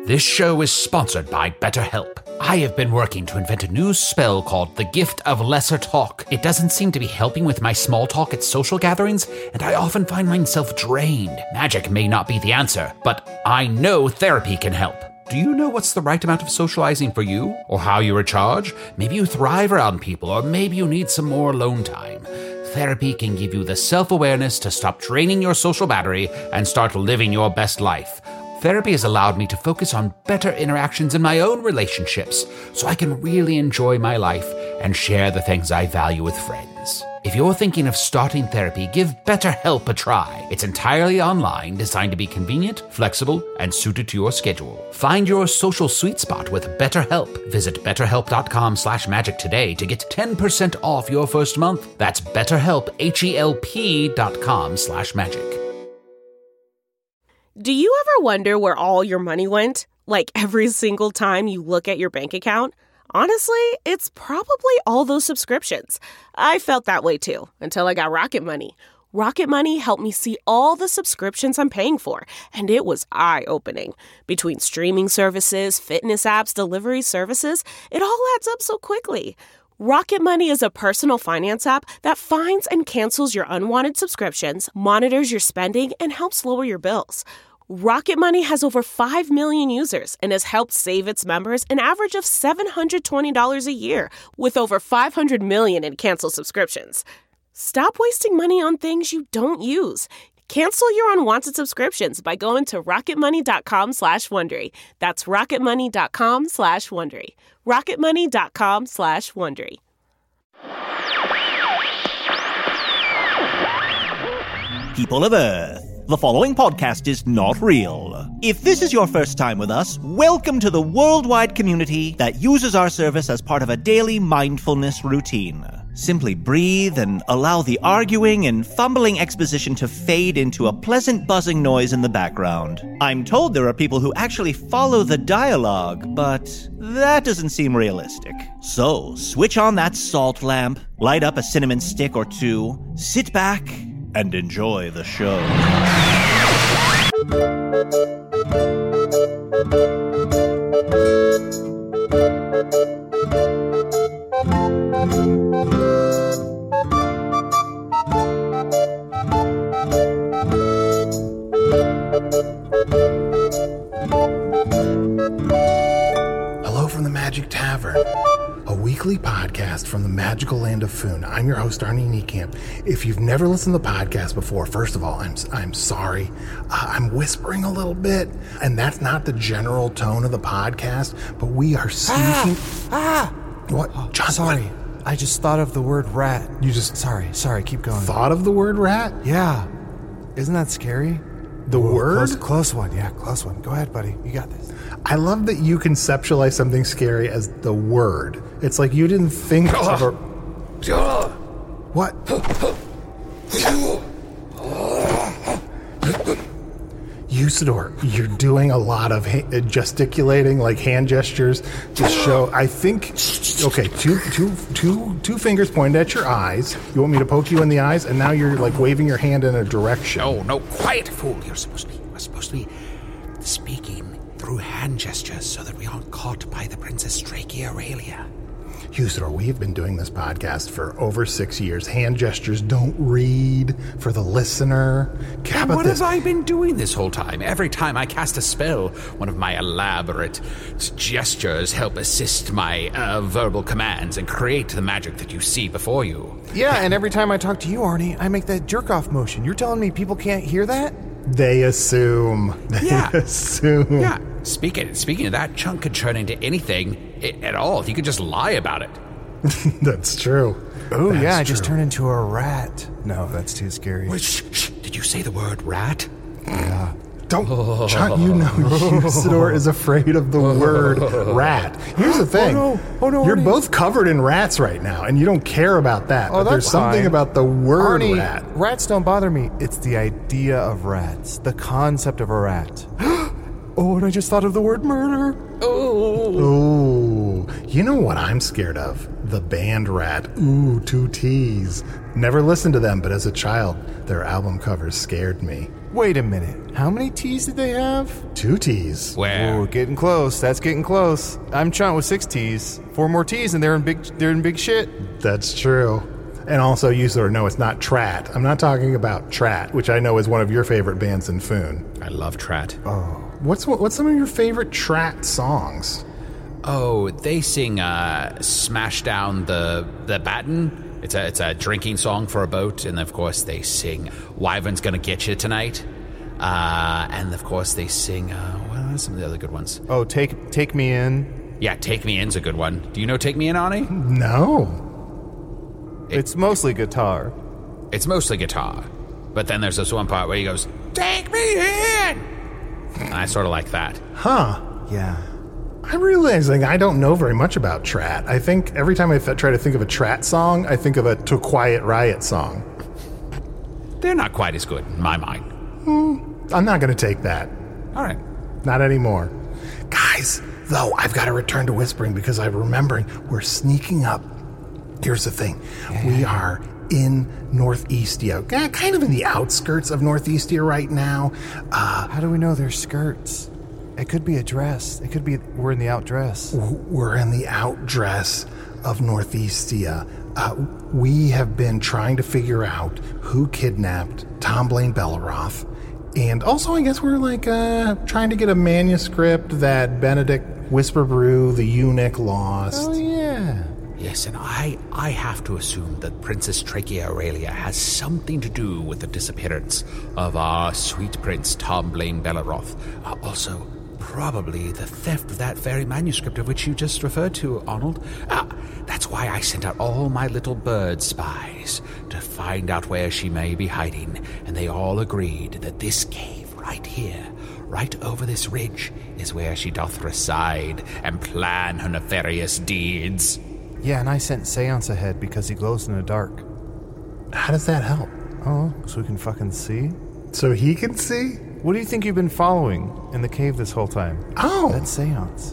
This show is sponsored by BetterHelp. I have been working to invent a new spell called the Gift of Lesser Talk. It doesn't seem to be helping with my small talk at social gatherings, and I often find myself drained. Magic may not be the answer, but I know therapy can help. Do you know what's the right amount of socializing for you? Or how you recharge? Maybe you thrive around people, or maybe you need some more alone time. Therapy can give you the self-awareness to stop draining your social battery and start living your best life. Therapy has allowed me to focus on better interactions in my own relationships, so I can really enjoy my life and share the things I value with friends. If you're thinking of starting therapy, give BetterHelp a try. It's entirely online, designed to be convenient, flexible, and suited to your schedule. Find your social sweet spot with BetterHelp. Visit betterhelp.com/magic today to get 10% off your first month. That's BetterHelp, HELP.com/magic. Do you ever wonder where all your money went? Like every single time you look at your bank account? Honestly, it's probably all those subscriptions. I felt that way too, until I got Rocket Money. Rocket Money helped me see all the subscriptions I'm paying for, and it was eye-opening. Between streaming services, fitness apps, delivery services, it all adds up so quickly. Rocket Money is a personal finance app that finds and cancels your unwanted subscriptions, monitors your spending, and helps lower your bills. Rocket Money has over 5 million users and has helped save its members an average of $720 a year, with over 500 million in canceled subscriptions. Stop wasting money on things you don't use. Cancel your unwanted subscriptions by going to rocketmoney.com/Wondery. That's rocketmoney.com/Wondery. rocketmoney.com/Wondery. People of Earth, the following podcast is not real. If this is your first time with us, welcome to the worldwide community that uses our service as part of a daily mindfulness routine. Simply breathe and allow the arguing and fumbling exposition to fade into a pleasant buzzing noise in the background. I'm told there are people who actually follow the dialogue, but that doesn't seem realistic. So, switch on that salt lamp, light up a cinnamon stick or two, sit back, and enjoy the show. Hello from the Magic Tavern, a weekly podcast from the magical land of Foon. I'm your host, Arnie Niekamp. If you've never listened to the podcast before, first of all, I'm sorry. I'm whispering a little bit, and that's not the general tone of the podcast, but we are speaking... What? John, sorry. what? I just thought of the word rat. You just... Sorry, keep going. Thought of the word rat? Yeah. Isn't that scary? The word? Close one. Yeah, close one. Go ahead, buddy. You got this. I love that you conceptualize something scary as the word. It's like you didn't think of a... What? Usador, you're doing a lot of gesticulating, like hand gestures to show. I think, okay, two fingers pointed at your eyes. You want me to poke you in the eyes, and now you're like waving your hand in a direction. No, quiet, fool. You're supposed to be speaking through hand gestures so that we aren't caught by the Princess Strakia Aurelia. Usador, we've been doing this podcast for over 6 years. Hand gestures don't read for the listener. And what have I been doing this whole time? Every time I cast a spell, one of my elaborate gestures help assist my verbal commands and create the magic that you see before you. Yeah, and every time I talk to you, Arnie, I make that jerk-off motion. You're telling me people can't hear that? They assume. Assume. Yeah. Speaking of that, Chunk could turn into anything at all. He could just lie about it. That's true. Oh, yeah, I just turned into a rat. No, that's too scary. Wait, shh. Did you say the word rat? Yeah. Don't, John, you know Usador is afraid of the word rat. Here's the thing. Oh no, you're Arnie. both covered in rats right now, and you don't care about that. Oh, but there's that's something fine. about the word Arnie, rat. Rats don't bother me. It's the idea of rats. The concept of a rat. Oh, and I just thought of the word murder. Oh, you know what I'm scared of? The band Rat. Ooh, 2 T's. Never listened to them, but as a child, their album covers scared me. Wait a minute. How many T's did they have? 2 T's. Where? Oh, getting close. That's getting close. I'm trying with 6 T's. 4 more T's and they're in big shit. That's true. And also, you sort of know it's not Trat. I'm not talking about Trat, which I know is one of your favorite bands in Foon. I love Trat. What's some of your favorite Trat songs? Oh, they sing Smash Down the Batten. It's a drinking song for a boat. And, of course, they sing Wyvern's Gonna Get You Tonight. And, of course, they sing... what are some of the other good ones? Oh, Take Me In. Yeah, Take Me In's a good one. Do you know Take Me In, Arnie? No. It's mostly guitar. It's mostly guitar. But then there's this one part where he goes, "Take me in!" And I sort of like that. Huh. Yeah. I'm realizing I don't know very much about Trat. I think every time I try to think of a Trat song, I think of a To Quiet Riot song. They're not quite as good in my mind. I'm not going to take that. All right. Not anymore. Guys, though, I've got to return to whispering because I'm remembering we're sneaking up. Here's the thing. We are in Northeastia, kind of in the outskirts of Northeastia right now. How do we know they're skirts? It could be a dress. It could be we're in the outdress. We're in the outdress of Northeastia. We have been trying to figure out who kidnapped Tom Blaine Belleroth. And also, I guess we're trying to get a manuscript that Benedict Whisperbrew, the eunuch, lost. Oh, yeah. Yes, and I have to assume that Princess Trachea Aurelia has something to do with the disappearance of our sweet prince, Tom Blaine Belleroth. Also, probably the theft of that very manuscript of which you just referred to, Arnold. That's why I sent out all my little bird spies to find out where she may be hiding, and they all agreed that this cave right here, right over this ridge, is where she doth reside and plan her nefarious deeds. Yeah, and I sent Seance ahead because he glows in the dark. How does that help? Oh, so we can fucking see? So he can see? What do you think you've been following in the cave this whole time? Oh! That's Seance.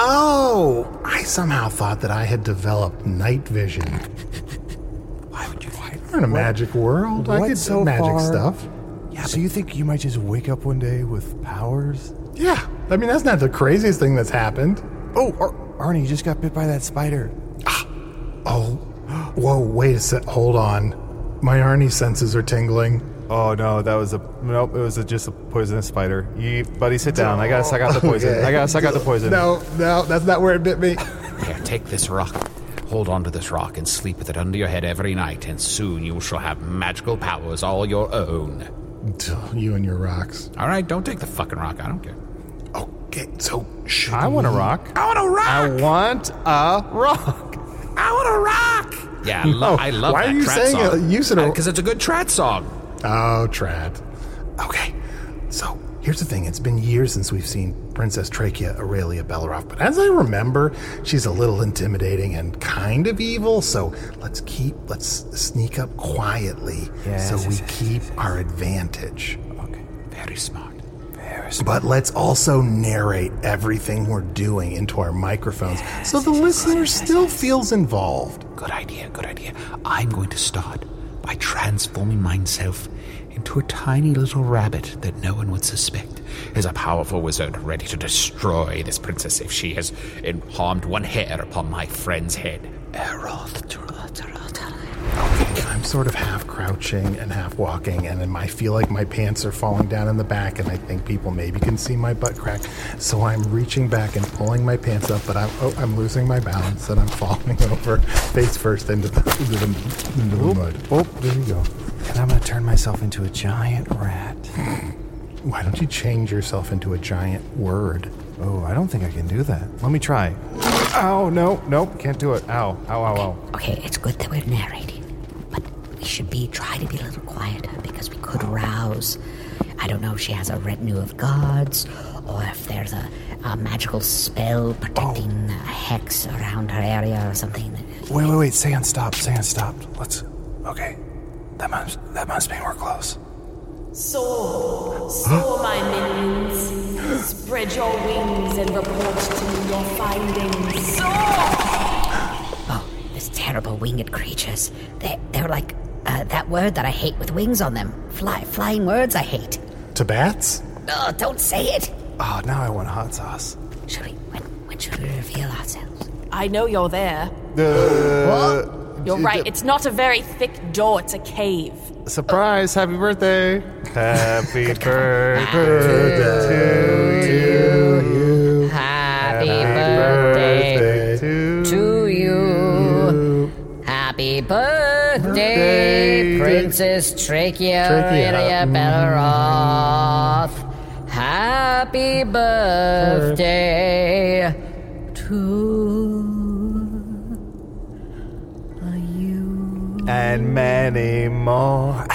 Oh! I somehow thought that I had developed night vision. Why would you? We're in a magic world. I get so magic far? stuff. Yeah, so you think you might just wake up one day with powers? Yeah. I mean, that's not the craziest thing that's happened. Oh, Arnie, you just got bit by that spider. Oh. Whoa, wait a sec. Hold on. My Arnie senses are tingling. Oh, no, it was just a poisonous spider. Buddy, sit down. I gotta suck out the poison. Okay. I gotta suck out the poison. No, that's not where it bit me. Here, take this rock. Hold on to this rock and sleep with it under your head every night, and soon you shall have magical powers all your own. You and your rocks. All right, don't take the fucking rock. I don't care. Okay, so should I want a rock. I want a rock! I want a rock. I want a rock! Yeah, I love why that are you Trat saying song. use it? Because it's a good Trat song. Oh, Trat. Okay, so here's the thing. It's been years since we've seen Princess Trachea Aurelia Belleroth, but as I remember, she's a little intimidating and kind of evil, so let's sneak up quietly so we keep our advantage. Okay, very smart. But let's also narrate everything we're doing into our microphones so the listener still feels involved. Good idea. I'm going to start by transforming myself into a tiny little rabbit that no one would suspect is a powerful wizard ready to destroy this princess if she has harmed one hair upon my friend's head. Okay, I'm sort of half crouching and half walking, and I feel like my pants are falling down in the back, and I think people maybe can see my butt crack. So I'm reaching back and pulling my pants up, but I'm losing my balance, and I'm falling over face first into the mud. Oh, there you go. And I'm going to turn myself into a giant rat. Why don't you change yourself into a giant word? Oh, I don't think I can do that. Let me try. Ow, nope, can't do it. Ow. Okay, it's good that we're narrating, but we should try to be a little quieter because we could rouse. I don't know if she has a retinue of guards or if there's a magical spell protecting a hex around her area or something. Wait, Seance stopped. Okay, that must mean we're close. Soar, my minions. Spread your wings and report to me your findings. Soar! Oh, these terrible winged creatures. They're like that word that I hate with wings on them. Flying words I hate. To bats? No, don't say it. Oh, now I want hot sauce. Should we? When should we reveal ourselves? I know you're there. You're right. It's not a very thick door. It's a cave. Surprise! Happy birthday! Happy birthday to you. Happy birthday to you. Happy birthday, Princess Trachea Belleroth. Happy birthday to you. And many more.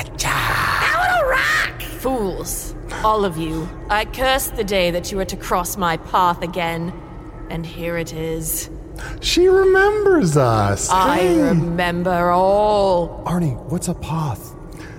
Fools, all of you. I curse the day that you were to cross my path again. And here it is. She remembers us. I remember all. Arnie, what's a poth?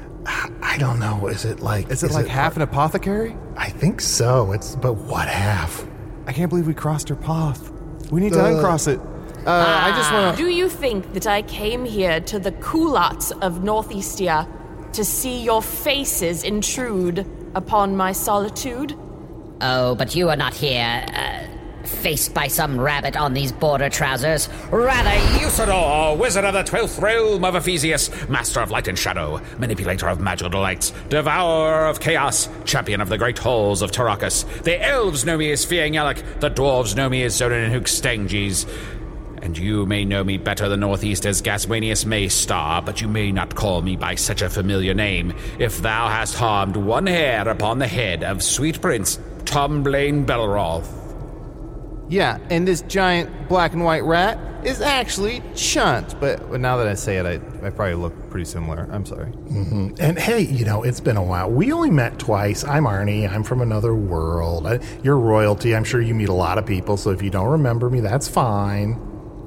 I don't know. Is it like half an apothecary? I think so. But what half? I can't believe we crossed her path. We need to uncross it. I just want to... Do you think that I came here to the culottes of Northeastia to see your faces intrude upon my solitude? Oh, but you are not here, faced by some rabbit on these border trousers. Rather, Usador, wizard of the 12th realm of Ephesius, master of light and shadow, manipulator of magical delights, devourer of chaos, champion of the great halls of Tarakas. The elves know me as Fiangyalak, the dwarves know me as Zorin and Hookstanges. And you may know me better than Northeast as Gaswanius Maystar, but you may not call me by such a familiar name, if thou hast harmed one hair upon the head of sweet Prince Tomblaine Belleroth. Yeah, and this giant black and white rat is actually Chunt. But now that I say it, I probably look pretty similar. I'm sorry. Mm-hmm. And hey, it's been a while. We only met twice. I'm Arnie. I'm from another world. You're royalty. I'm sure you meet a lot of people, so if you don't remember me, that's fine.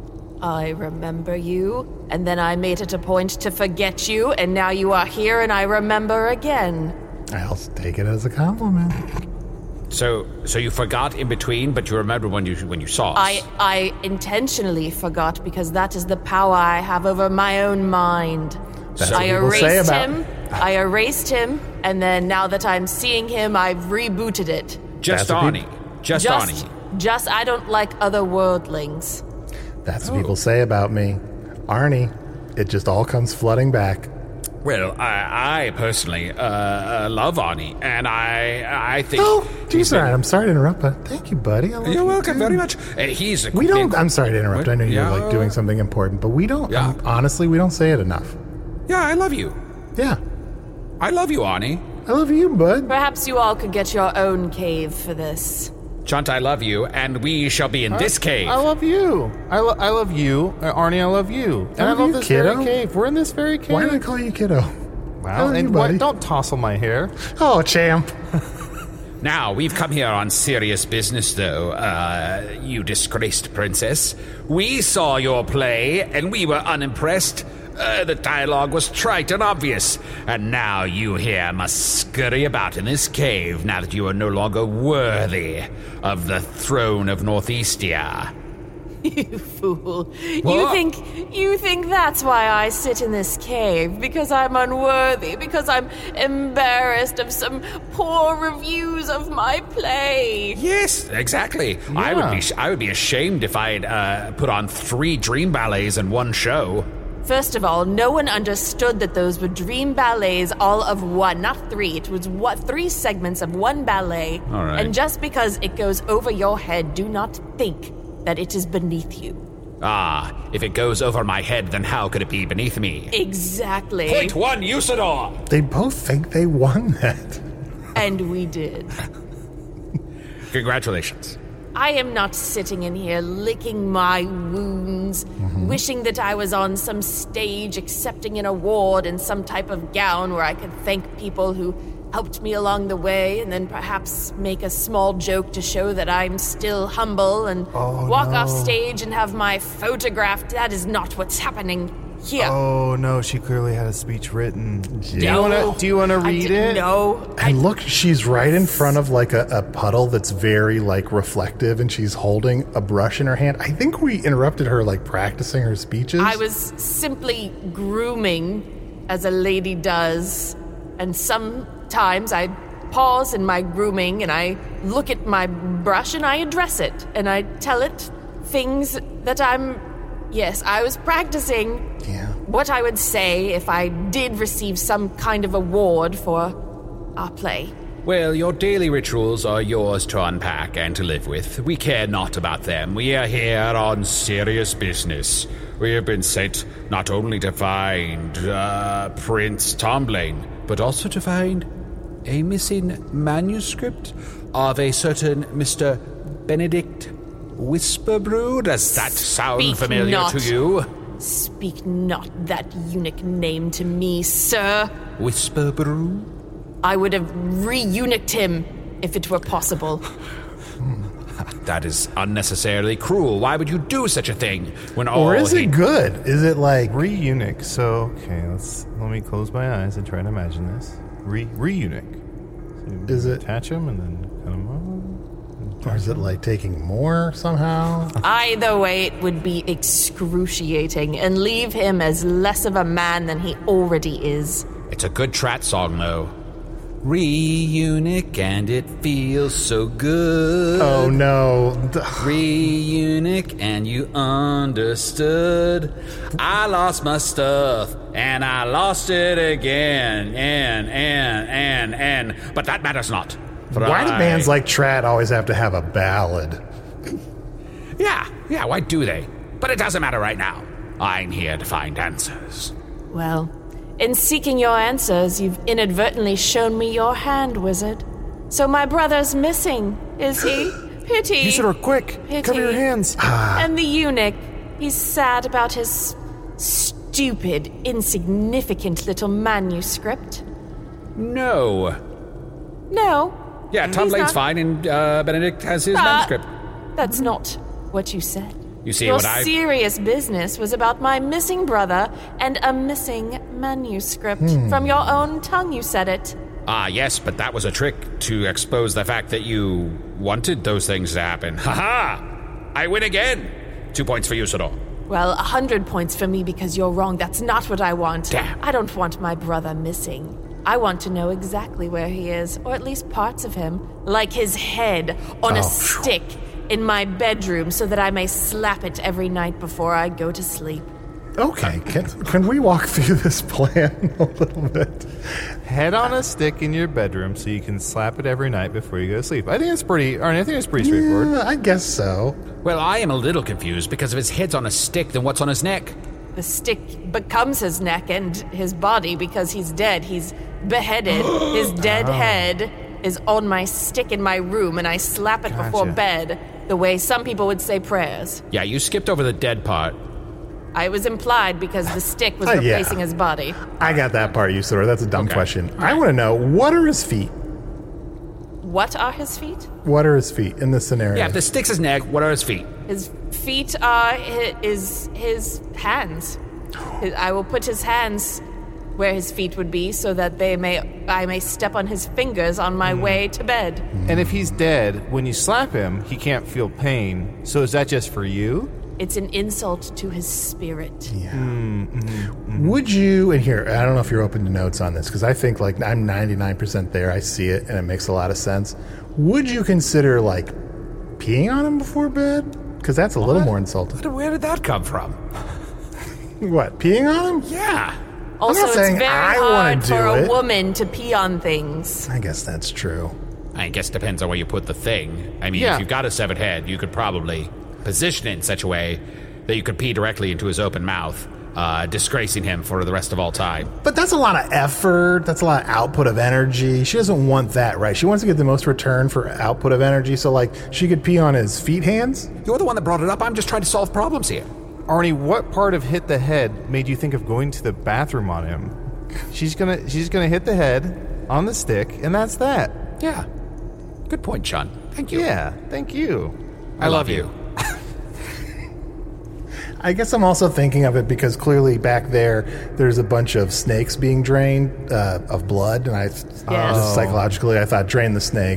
I remember you, and then I made it a point to forget you, and now you are here and I remember again. I'll take it as a compliment. So you forgot in between, but you remember when you saw us. I intentionally forgot because that is the power I have over my own mind. That's I what people say about I erased him, and then now that I'm seeing him, I've rebooted it. Just Arnie. Just Arnie. Just I don't like other worldlings. That's what people say about me. Arnie, it just all comes flooding back. Well, I personally love Arnie, and I think... Oh, geez, all right. I'm sorry to interrupt, but thank you, buddy. You're welcome very much. He's... I'm sorry to interrupt. I know you're doing something important, but we don't... Yeah. Honestly, we don't say it enough. Yeah, I love you. Yeah. I love you, Arnie. I love you, bud. Perhaps you all could get your own cave for this. Chunt, I love you, and we shall be in this cave. I love you. I love you. Arnie, I love you. And I love this kiddo. very cave. We're in this very cave. Why did I call you kiddo? Wow, and what? Don't tousle my hair. Oh, champ. Now, we've come here on serious business, though, you disgraced princess. We saw your play, and we were unimpressed. The dialogue was trite and obvious, and now you here must scurry about in this cave now that you are no longer worthy of the throne of Northeastia. You fool. What? You think that's why I sit in this cave? Because I'm unworthy? Because I'm embarrassed of some poor reviews of my play? Yes, exactly. Yeah. I would be ashamed if I'd put on 3 dream ballets in one show. First of all, no one understood that those were dream ballets, all of one, not 3. It was 3 segments of one ballet. All right. And just because it goes over your head, do not think that it is beneath you. Ah, if it goes over my head, then how could it be beneath me? Exactly. Point 1, Usador! They both think they won that. And we did. Congratulations. I am not sitting in here licking my wounds, wishing that I was on some stage accepting an award in some type of gown where I could thank people who helped me along the way and then perhaps make a small joke to show that I'm still humble and walk off stage and have my photograph. That is not what's happening here. Oh, no, she clearly had a speech written. No. Do you want to read it? No. And look, she's right in front of like a puddle that's very like reflective, and she's holding a brush in her hand. I think we interrupted her like practicing her speeches. I was simply grooming as a lady does, and sometimes I pause in my grooming and I look at my brush and I address it and I tell it things that I was practicing what I would say if I did receive some kind of award for our play. Well, your daily rituals are yours to unpack and to live with. We care not about them. We are here on serious business. We have been sent not only to find Prince Tomblaine, but also to find a missing manuscript of a certain Mr. Benedict Whisperbrew. Does that sound familiar to you? Speak not that eunuch name to me, sir. Whisperbrew? I would have re-eunuched him if it were possible. That is unnecessarily cruel. Why would you do such a thing when all... Or is it good? Is it like... Re-eunuch. So, okay, let me close my eyes and try to imagine this. Re-eunuch. So is it... Attach him and then cut him off? Or is it like taking more somehow? Either way, it would be excruciating and leave him as less of a man than he already is. It's a good Trat song, though. Re-eunuch and it feels so good. Oh, no. Re-eunuch and you understood. I lost my stuff and I lost it again. And. But that matters not. Why do bands like Trat always have to have a ballad? Yeah, why do they? But it doesn't matter right now. I'm here to find answers. Well, in seeking your answers, you've inadvertently shown me your hand, wizard. So my brother's missing, is he? Pity. Usador, quick! Pity. Cover your hands! And the eunuch, he's sad about his stupid, insignificant little manuscript. No. Yeah, Tomblaine's fine, and Benedict has his manuscript. That's not what you said. You see, your serious business was about my missing brother and a missing manuscript. From your own tongue, you said it. Yes, but that was a trick to expose the fact that you wanted those things to happen. Ha-ha! I win again! 2 points for Usador. Well, 100 points for me because you're wrong. That's not what I want. Damn. I don't want my brother missing. I want to know exactly where he is, or at least parts of him, like his head on a stick in my bedroom so that I may slap it every night before I go to sleep. Okay, can we walk through this plan a little bit? Head on a stick in your bedroom so you can slap it every night before you go to sleep. I think it's pretty straightforward. Yeah, I guess so. Well, I am a little confused because if his head's on a stick, then what's on his neck? The stick becomes his neck and his body because he's dead. He's beheaded. His dead head is on my stick in my room, and I slap it before bed the way some people would say prayers. Yeah, you skipped over the dead part. I was implied because the stick was replacing his body. I got that part, Usador. That's a dumb question. I want to know, what are his feet? What are his feet? What are his feet in this scenario? Yeah, if the stick's his neck, what are his feet? His feet are his hands. I will put his hands where his feet would be so that I may step on his fingers on my way to bed. And if he's dead, when you slap him, he can't feel pain. So is that just for you? It's an insult to his spirit. Yeah. Would you, and here, I don't know if you're open to notes on this, because I think like I'm 99% there. I see it, and it makes a lot of sense. Would you consider like peeing on him before bed? Because that's a little more insulting. Where did that come from? What, peeing on him? Yeah. Also, it's saying very I hard wanna for do a it. woman to pee on things. I guess that's true. I guess it depends on where you put the thing. I mean, if you've got a severed head, you could probably position it in such a way that you could pee directly into his open mouth, disgracing him for the rest of all time. But that's a lot of effort. That's a lot of output of energy. She doesn't want that, right? She wants to get the most return for output of energy. So, like, she could pee on his feet hands? You're the one that brought it up. I'm just trying to solve problems here. Arnie, what part of hit the head made you think of going to the bathroom on him? She's gonna hit the head on the stick, and that's that. Yeah. Good point, Sean. Thank you. Yeah, thank you. I love you. I guess I'm also thinking of it because clearly back there's a bunch of snakes being drained of blood, and just psychologically I thought drain the snakes.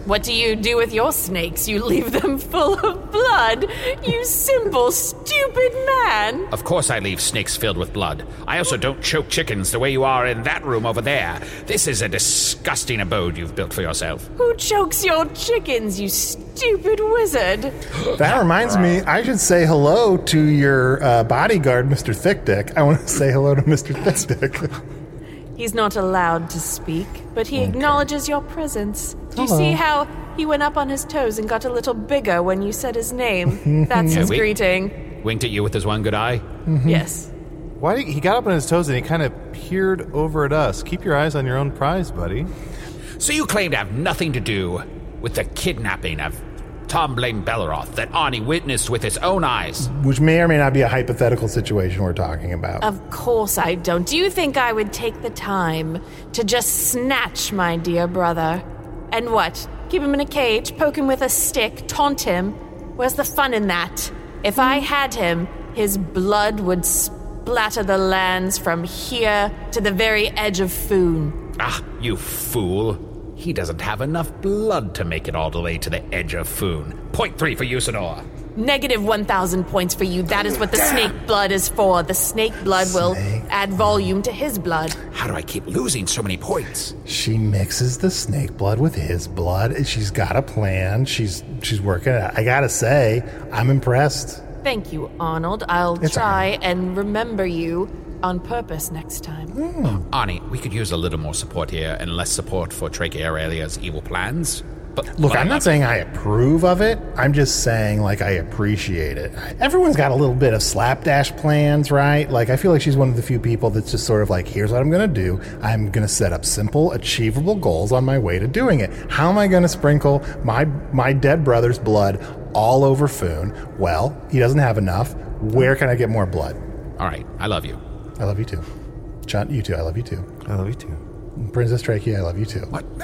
What do you do with your snakes? You leave them full of blood? You simple, stupid man! Of course I leave snakes filled with blood. I also don't choke chickens the way you are in that room over there. This is a disgusting abode you've built for yourself. Who chokes your chickens, you stupid wizard? That reminds me, I should say hello to your bodyguard, Mr. Thick Dick. I want to say hello to Mr. Thick Dick. He's not allowed to speak, but he acknowledges your presence. Do you Hello. see how he went up on his toes and got a little bigger when you said his name? That's his greeting. Winked at you with his one good eye? Yes. Why he got up on his toes and he kind of peered over at us. Keep your eyes on your own prize, buddy. So you claim to have nothing to do with the kidnapping of Tom Blaine Belleroth that Arnie witnessed with his own eyes? Which may or may not be a hypothetical situation we're talking about. Of course I don't. Do you think I would take the time to just snatch my dear brother? And what? Keep him in a cage, poke him with a stick, taunt him? Where's the fun in that? If I had him, his blood would splatter the lands from here to the very edge of Foon. Ah, you fool. He doesn't have enough blood to make it all the way to the edge of Foon. Point 3 for Usador. Negative 1,000 points for you. That is what the snake blood is for. The snake blood will add volume to his blood. How do I keep losing so many points? She mixes the snake blood with his blood. She's got a plan. She's working it out. I gotta say, I'm impressed. Thank you, Arnold. I'll It's try and remember you on purpose next time. Arnie, we could use a little more support here and less support for Trachea Aurelia's evil plans. But Look, I'm not saying I approve of it. I'm just saying, like, I appreciate it. Everyone's got a little bit of slapdash plans, right? Like, I feel like she's one of the few people that's just sort of like, here's what I'm going to do. I'm going to set up simple, achievable goals on my way to doing it. How am I going to sprinkle my dead brother's blood all over Foon? Well, he doesn't have enough. Where can I get more blood? All right, I love you. I love you too. John, you too. I love you too. I love you too. Princess Trachea, I love you too. What? No.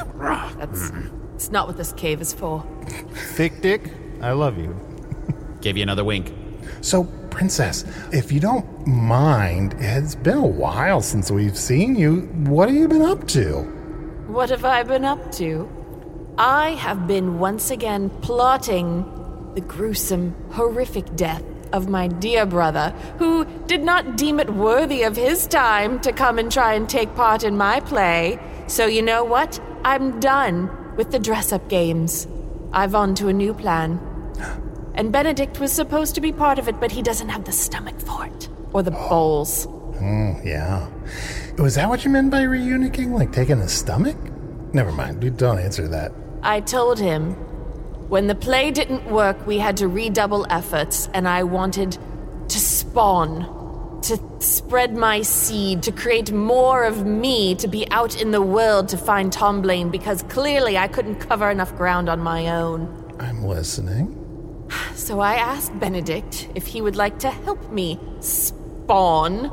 It's not what this cave is for. Thick Dick, I love you. Give you another wink. So, Princess, if you don't mind, it's been a while since we've seen you. What have you been up to? What have I been up to? I have been once again plotting the gruesome, horrific death of my dear brother, who did not deem it worthy of his time to come and try and take part in my play. So you know what? I'm done with the dress-up games. I've on to a new plan. And Benedict was supposed to be part of it, but he doesn't have the stomach for it. Or the bowls. Yeah. Was that what you meant by reuniting? Like taking the stomach? Never mind. Don't answer that. I told him, when the play didn't work, we had to redouble efforts, and I wanted to spawn, to spread my seed, to create more of me, to be out in the world to find Tom Blaine, because clearly I couldn't cover enough ground on my own. I'm listening. So I asked Benedict if he would like to help me spawn.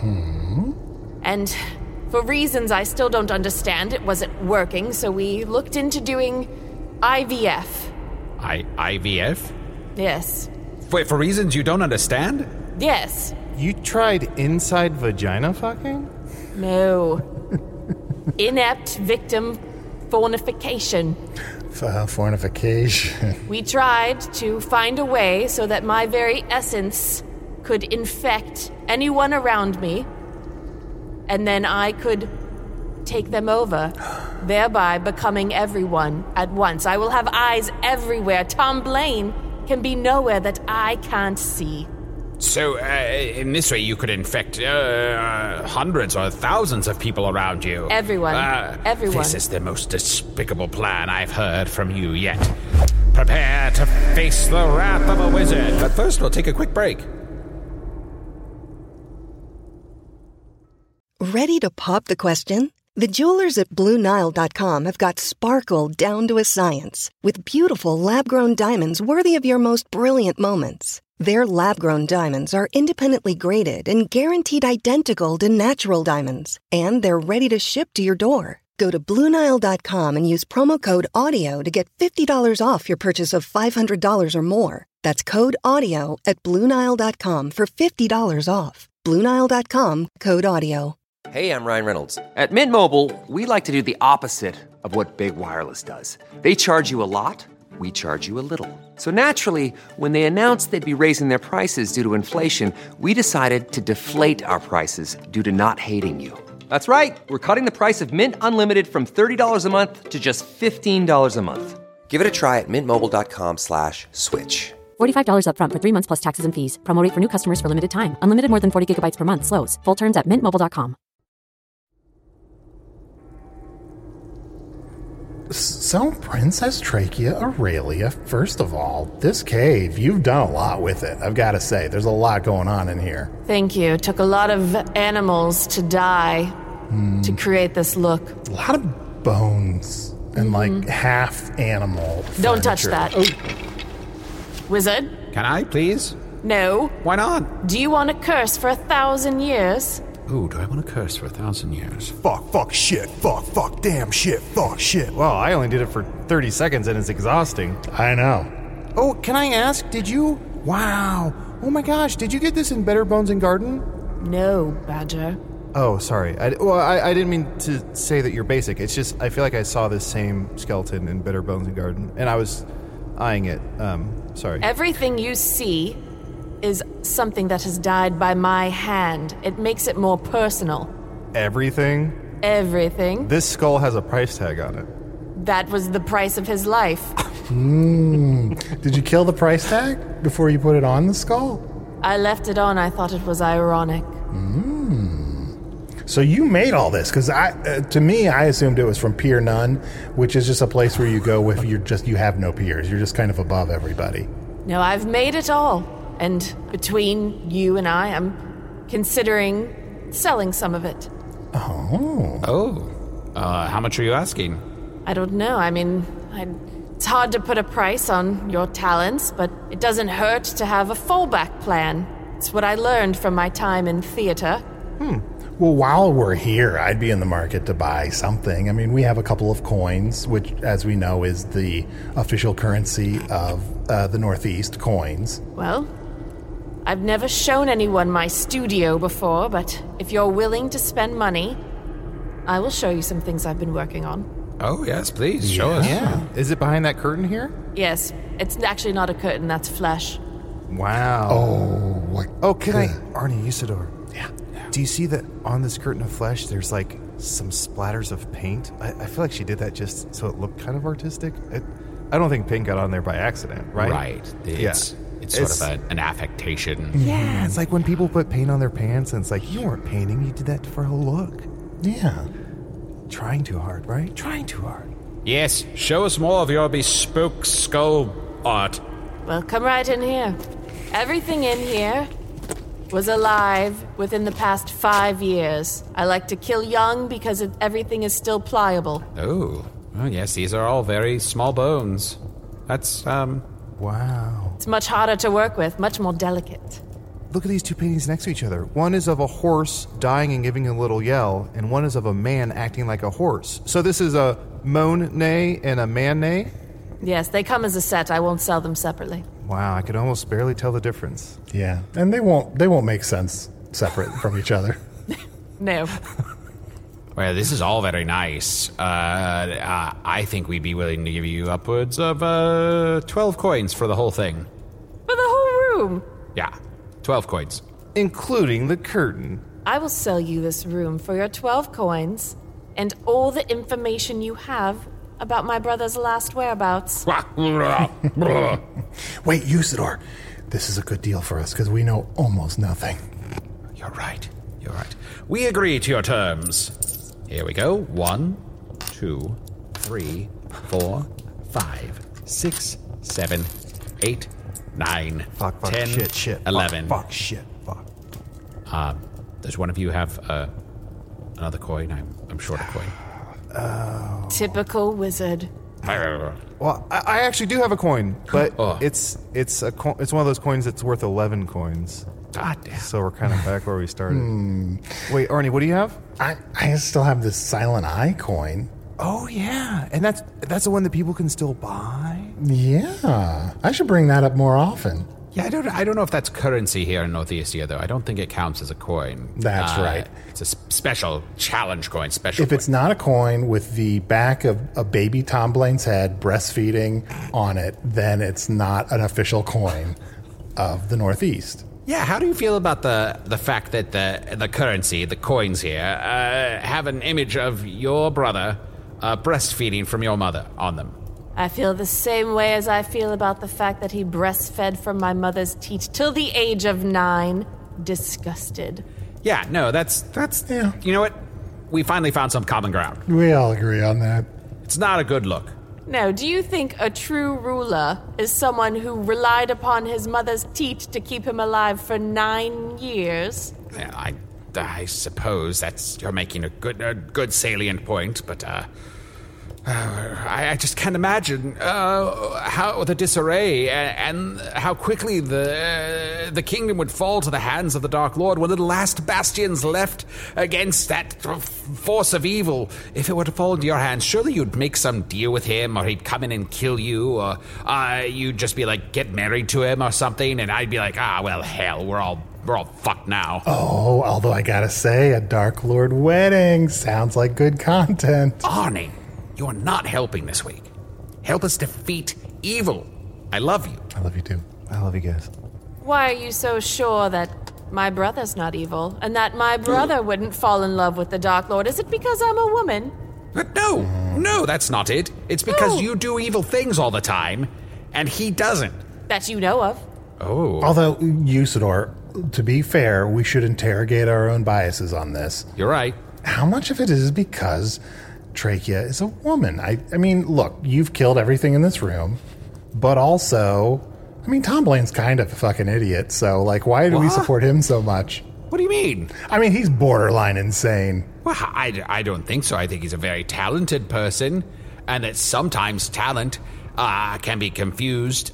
And for reasons I still don't understand, it wasn't working, so we looked into doing IVF. IVF? Yes. For reasons you don't understand? Yes. You tried inside vagina fucking? No. Inept victim fornication. Fornication. We tried to find a way so that my very essence could infect anyone around me, and then I could take them over, thereby becoming everyone at once. I will have eyes everywhere. Tom Blaine can be nowhere that I can't see. So, in this way, you could infect hundreds or thousands of people around you. Everyone. Everyone. This is the most despicable plan I've heard from you yet. Prepare to face the wrath of a wizard. But first, we'll take a quick break. Ready to pop the question? The jewelers at BlueNile.com have got sparkle down to a science with beautiful lab-grown diamonds worthy of your most brilliant moments. Their lab-grown diamonds are independently graded and guaranteed identical to natural diamonds, and they're ready to ship to your door. Go to BlueNile.com and use promo code AUDIO to get $50 off your purchase of $500 or more. That's code AUDIO at BlueNile.com for $50 off. BlueNile.com, code AUDIO. Hey, I'm Ryan Reynolds. At Mint Mobile, we like to do the opposite of what Big Wireless does. They charge you a lot, we charge you a little. So naturally, when they announced they'd be raising their prices due to inflation, we decided to deflate our prices due to not hating you. That's right. We're cutting the price of Mint Unlimited from $30 a month to just $15 a month. Give it a try at mintmobile.com/switch. $45 up front for 3 months plus taxes and fees. Promo rate for new customers for limited time. Unlimited more than 40 gigabytes per month. Slows full terms at mintmobile.com. So, Princess Trachea Aurelia, first of all, this cave, you've done a lot with it, I've got to say. There's a lot going on in here. Thank you. It took a lot of animals to die to create this look. A lot of bones and, half animal Don't touch furniture. that. Oh. Wizard? Can I, please? No. Why not? Do you want to curse for 1,000 years? Ooh, do I want to curse for 1,000 years? Fuck, shit, fuck, damn shit, fuck, shit. Well, I only did it for 30 seconds and it's exhausting. I know. Oh, can I ask, did you... Wow. Oh my gosh, did you get this in Better Bones and Garden? No, Badger. Oh, sorry. I didn't mean to say that you're basic. It's just, I feel like I saw this same skeleton in Better Bones and Garden, and I was eyeing it. Sorry. Everything you see is something that has died by my hand. It makes it more personal. Everything? Everything. This skull has a price tag on it. That was the price of his life. Did you kill the price tag before you put it on the skull? I left it on. I thought it was ironic. So you made all this, because to me, I assumed it was from Pier None, which is just a place where you go if you have no peers. You're just kind of above everybody. No, I've made it all. And between you and I'm considering selling some of it. Oh. How much are you asking? I don't know. I mean, it's hard to put a price on your talents, but it doesn't hurt to have a fallback plan. It's what I learned from my time in theater. Well, while we're here, I'd be in the market to buy something. I mean, we have a couple of coins, which, as we know, is the official currency of the Northeast, coins. Well, I've never shown anyone my studio before, but if you're willing to spend money, I will show you some things I've been working on. Oh, yes, please. Show us. Yeah. Is it behind that curtain here? Yes, it's actually not a curtain, that's flesh. Wow. Oh, what? Oh, can I... Arnie, Usador. Yeah. Do you see that on this curtain of flesh, there's like some splatters of paint? I feel like she did that just so it looked kind of artistic. I don't think paint got on there by accident, right? Right. It's sort of an affectation. Yeah, it's like when people put paint on their pants and it's like, you weren't painting, you did that for a look. Yeah. Trying too hard, right? Trying too hard. Yes, show us more of your bespoke skull art. Well, come right in here. Everything in here was alive within the past 5 years. I like to kill young because everything is still pliable. Oh, yes, these are all very small bones. That's, Wow. It's much harder to work with, much more delicate. Look at these two paintings next to each other. One is of a horse dying and giving a little yell, and one is of a man acting like a horse. So this is a Monet and a Manet? Yes, they come as a set. I won't sell them separately. Wow, I could almost barely tell the difference. Yeah, and they won't make sense separate from each other. No. Well, this is all very nice. I think we'd be willing to give you upwards of 12 coins for the whole thing. For the whole room? Yeah, 12 coins. Including the curtain. I will sell you this room for your 12 coins and all the information you have about my brother's last whereabouts. Wait, Usador, this is a good deal for us because we know almost nothing. You're right. We agree to your terms. Here we go. 1, 2, 3, 4, 5, 6, 7, 8, 9, Fuck, 10, shit. 11. Fuck. Does one of you have another coin? I'm short a coin. Typical wizard. Well, I actually do have a coin, but it's one of those coins that's worth 11 coins. God damn. So we're kind of back where we started. Wait, Arnie, what do you have? I still have this Silent Eye coin. Oh yeah, and that's the one that people can still buy. Yeah, I should bring that up more often. Yeah, I don't know if that's currency here in Northeast though. I don't think it counts as a coin. That's right. It's a special challenge coin. If it's not a coin with the back of a baby Tom Blaine's head breastfeeding on it, then it's not an official coin of the Northeast. Yeah, how do you feel about the fact that the currency, the coins here, have an image of your brother breastfeeding from your mother on them? I feel the same way as I feel about the fact that he breastfed from my mother's teat till the age of 9. Disgusted. Yeah, no, that's Yeah. You know what? We finally found some common ground. We all agree on that. It's not a good look. Now, do you think a true ruler is someone who relied upon his mother's teat to keep him alive for 9 years? Yeah, I suppose you're making a good salient point, but I just can't imagine how the disarray and how quickly the kingdom would fall to the hands of the Dark Lord when the last bastions left against that force of evil. If it were to fall into your hands, surely you'd make some deal with him, or he'd come in and kill you, or you'd just be like, get married to him or something, and I'd be like, well, hell, we're all fucked now. Oh, although I gotta say, a Dark Lord wedding sounds like good content. Arnie, you are not helping this week. Help us defeat evil. I love you. I love you too. I love you guys. Why are you so sure that my brother's not evil, and that my brother wouldn't fall in love with the Dark Lord? Is it because I'm a woman? No, that's not it. It's because you do evil things all the time, and he doesn't. That you know of. Oh. Although, Usador, to be fair, we should interrogate our own biases on this. You're right. How much of it is because Trachea is a woman? I mean, look, you've killed everything in this room, but also, I mean, Tom Blaine's kind of a fucking idiot, so, like, why do we support him so much? What do you mean? I mean, he's borderline insane. Well, I don't think so. I think he's a very talented person, and that sometimes talent can be confused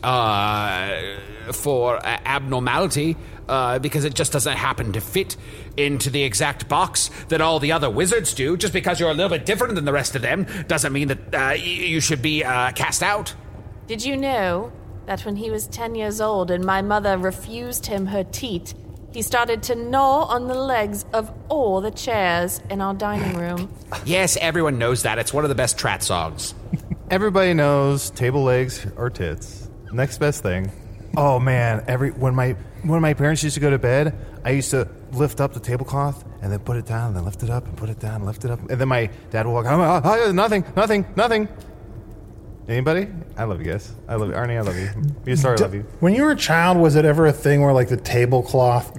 for abnormality because it just doesn't happen to fit into the exact box that all the other wizards do. Just because you're a little bit different than the rest of them doesn't mean that you should be cast out. Did you know that when he was 10 years old and my mother refused him her teat, he started to gnaw on the legs of all the chairs in our dining room? Yes, everyone knows that. It's one of the best Trat songs. Everybody knows table legs or tits. Next best thing. Oh man, when my parents used to go to bed, I used to lift up the tablecloth and then put it down and then lift it up and put it down and lift it up. And then my dad would walk out, nothing. Anybody? I love you guys. I love you. Arnie, I love you. I love you. When you were a child, was it ever a thing where, like, the tablecloth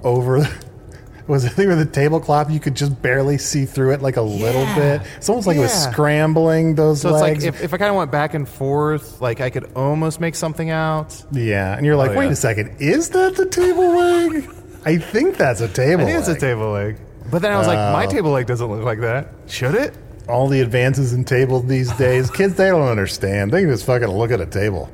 was it a thing where the tablecloth you could just barely see through it, like, a little bit? It's almost like it was scrambling those legs. So it's like if I kind of went back and forth, like, I could almost make something out. Yeah, and you're like, wait a second, is that the table leg? I think that's a table leg. I think it's a table leg. But then I was like, my table leg doesn't look like that. Should it? All the advances in tables these days, kids, they don't understand. They can just fucking look at a table.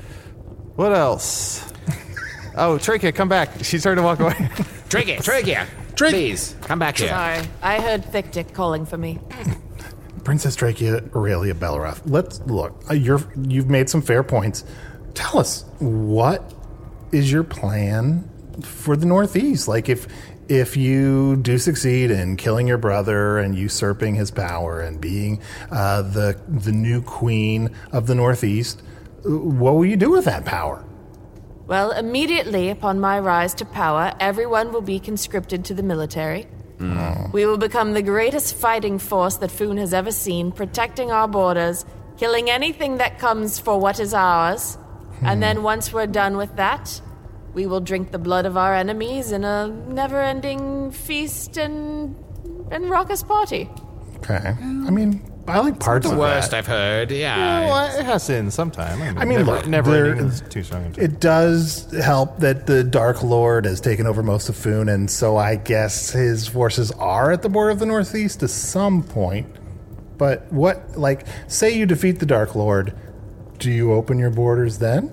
What else? Oh, Trachea, come back. She started to walk away. Trachea, please, come back here. Sorry, I heard Thick Dick calling for me. Princess Trachea, Aurelia Belleroth, let's look. You've made some fair points. Tell us, what is your plan for the Northeast? Like, if you do succeed in killing your brother and usurping his power and being the new queen of the Northeast, what will you do with that power? Well, immediately upon my rise to power, everyone will be conscripted to the military. We will become the greatest fighting force that Foon has ever seen, protecting our borders, killing anything that comes for what is ours. And then once we're done with that, we will drink the blood of our enemies in a never-ending feast and raucous party. Okay. I mean, I like parts of that. The worst I've heard, yeah. Well, it has to end sometime. I mean, never ending is too strong. It does help that the Dark Lord has taken over most of Foon, and so I guess his forces are at the border of the Northeast to some point. But say you defeat the Dark Lord, do you open your borders then?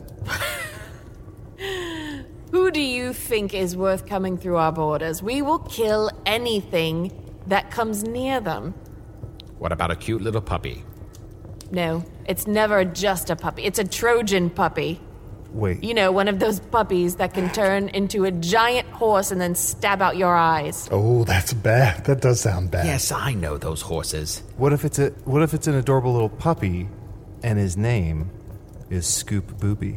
Who do you think is worth coming through our borders? We will kill anything that comes near them. What about a cute little puppy? No, it's never just a puppy. It's a Trojan puppy. Wait. You know, one of those puppies that can turn into a giant horse and then stab out your eyes. Oh, that's bad. That does sound bad. Yes, I know those horses. What if it's an adorable little puppy, and his name is Scoop Booby?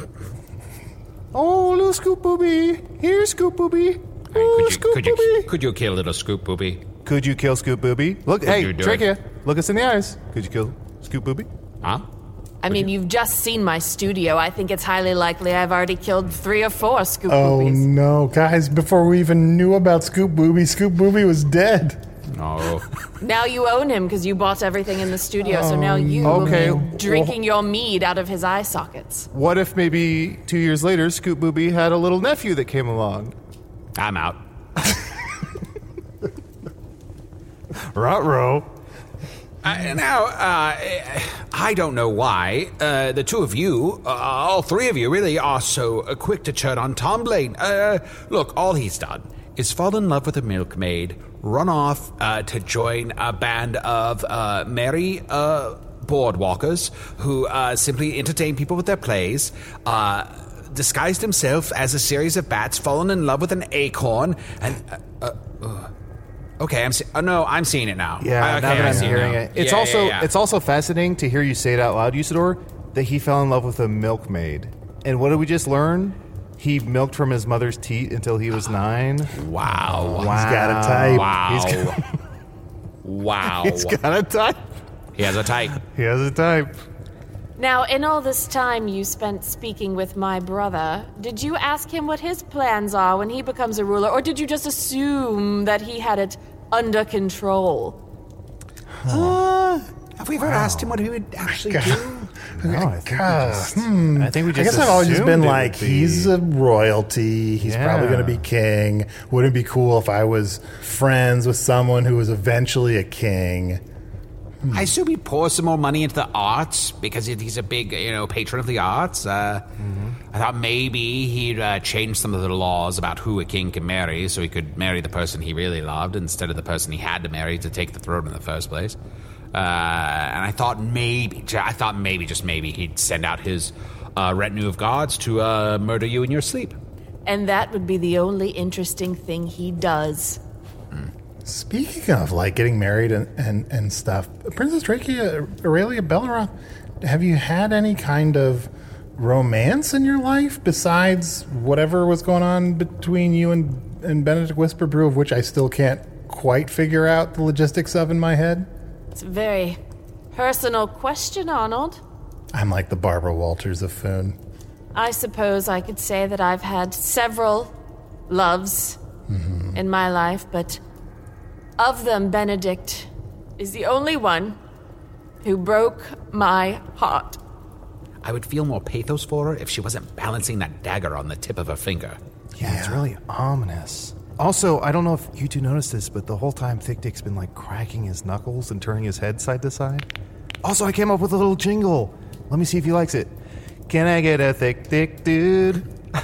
Oh, little Scoop Booby! Here, Scoop Booby! Oh, Could you kill little Scoop Booby? Could you kill Scoop Booby? Look, Could hey, you do Trachea, it? look us in the eyes. Could you kill Scoop Booby? Huh? I mean, you've just seen my studio. I think it's highly likely I've already killed 3 or 4 Scoop Oh, Boobies. no. Guys, before we even knew about Scoop Booby was dead. No. Now you own him because you bought everything in the studio, so now you Okay. will be drinking your mead out of his eye sockets. What if maybe 2 years later, Scoop Booby had a little nephew that came along? I'm out. Ruh-roh. I don't know why the two of you, all three of you really, are so quick to turn on Tom Blaine. Look, all he's done is fall in love with a milkmaid, run off to join a band of merry boardwalkers who simply entertain people with their plays, disguised himself as a series of bats, fallen in love with an acorn, and... Okay, I'm seeing it now. Yeah, okay, now that I I'm see hearing now. it. It's Yeah. it's also fascinating to hear you say it out loud, Usador, that he fell in love with a milkmaid. And what did we just learn? He milked from his mother's teat until he was 9. Wow. He's got a type. Wow. Wow. He's got a type. He has a type. He has a type. Now, in all this time you spent speaking with my brother, did you ask him what his plans are when he becomes a ruler, or did you just assume that he had it under control? Have we ever asked him what he would actually do? No, I think we just I guess I've always just been assumed it like, would be. he's a royalty. He's probably Yeah. going to be king. Wouldn't it be cool if I was friends with someone who was eventually a king? I assume he pours some more money into the arts because he's a big, patron of the arts. I thought maybe he'd change some of the laws about who a king can marry so he could marry the person he really loved instead of the person he had to marry to take the throne in the first place. And I thought maybe he'd send out his retinue of guards to murder you in your sleep. And that would be the only interesting thing he does. Speaking of, getting married and stuff, Princess Trachea, Aurelia Belleroth, have you had any kind of romance in your life besides whatever was going on between you and Benedict Whisperbrew, of which I still can't quite figure out the logistics of in my head? It's a very personal question, Arnold. I'm like the Barbara Walters of Foon. I suppose I could say that I've had several loves in my life, but of them, Benedict is the only one who broke my heart. I would feel more pathos for her if she wasn't balancing that dagger on the tip of her finger. Yeah, it's really ominous. Also, I don't know if you two noticed this, but the whole time Thick Dick's been cracking his knuckles and turning his head side to side. Also, I came up with a little jingle. Let me see if he likes it. Can I get a Thick Dick dude?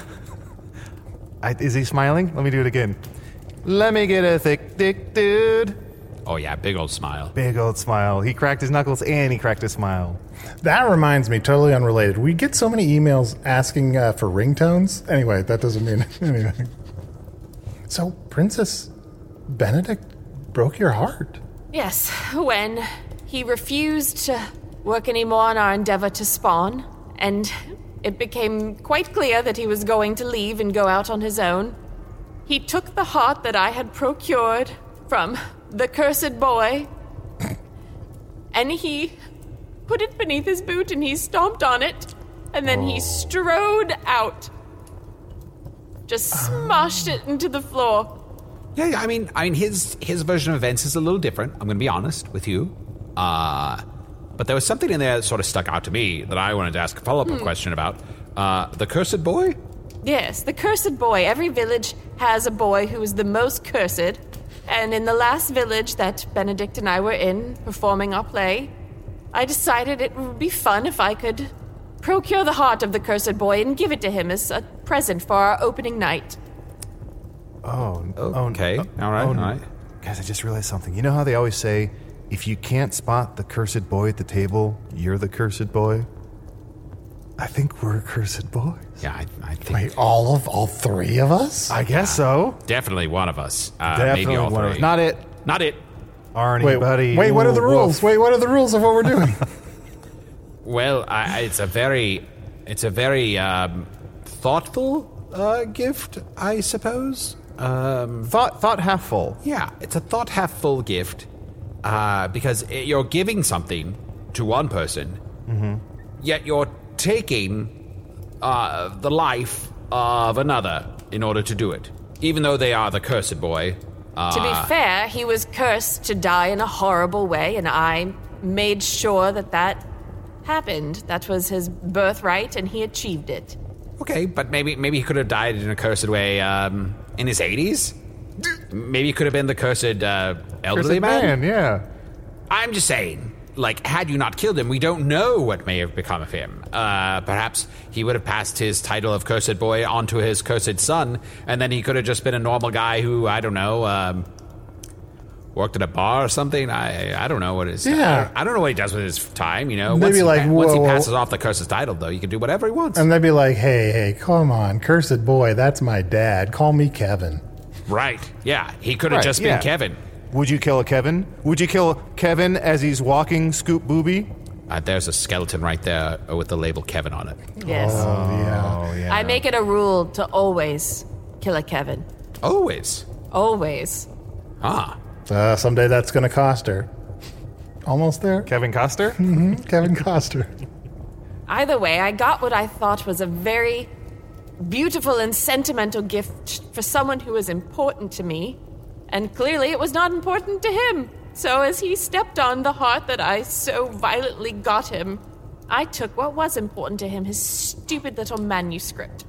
Is he smiling? Let me do it again. Let me get a Thick Dick dude. Oh yeah, big old smile. Big old smile. He cracked his knuckles and he cracked a smile. That reminds me, totally unrelated. We get so many emails asking for ringtones. Anyway, that doesn't mean anything. So, Princess Benedict broke your heart. Yes, when he refused to work anymore on our endeavor to spawn, and it became quite clear that he was going to leave and go out on his own, he took the heart that I had procured from the cursed boy, and he put it beneath his boot and he stomped on it, and then he strode out. Just smashed it into the floor. Yeah, I mean, his version of events is a little different. I'm going to be honest with you. But there was something in there that sort of stuck out to me that I wanted to ask a follow-up question about. The cursed boy? Yes, the cursed boy. Every village has a boy who is the most cursed. And in the last village that Benedict and I were in, performing our play, I decided it would be fun if I could procure the heart of the cursed boy and give it to him as a present for our opening night. Okay. All right. Guys, I just realized something. You know how they always say, if you can't spot the cursed boy at the table, you're the cursed boy? I think we're cursed boys. Yeah, I think Wait, all three of us? I guess so. definitely one of us. Definitely maybe all one of three. us. Not it. Not it. Arnie, buddy. Wait, what are the Ooh, rules? woof. Wait, what are the rules of what we're doing? Well, it's a very thoughtful gift, I suppose. Thought half full. Yeah, it's a thought half full gift because you're giving something to one person, yet you're taking the life of another in order to do it, even though they are the cursed boy. To be fair, he was cursed to die in a horrible way, and I made sure that happened. That was his birthright, and he achieved it. Okay, but maybe he could have died in a cursed way in his 80s. Maybe he could have been the cursed elderly Cursed man. yeah. I'm just saying, like, had you not killed him, we don't know what may have become of him. Perhaps he would have passed his title of cursed boy onto his cursed son, and then he could have just been a normal guy who, I don't know, worked at a bar or something. I don't know what his... Yeah. I don't know what he does with his time, you know. Maybe once he whoa. passes off the cursed title, though, he can do whatever he wants. And they'd be like, hey, come on, cursed boy, that's my dad. Call me Kevin. Right. Yeah, he could have Right, just yeah. been Kevin. Would you kill a Kevin? Would you kill Kevin as he's walking Scoop Booby? There's a skeleton right there with the label Kevin on it. Yes. Oh, yeah. I make it a rule to always kill a Kevin. Always. Always. Ah. Someday that's going to cost her. Almost there. Kevin Costner? Kevin Costner. Either way, I got what I thought was a very beautiful and sentimental gift for someone who was important to me, and clearly it was not important to him. So as he stepped on the heart that I so violently got him, I took what was important to him, his stupid little manuscript.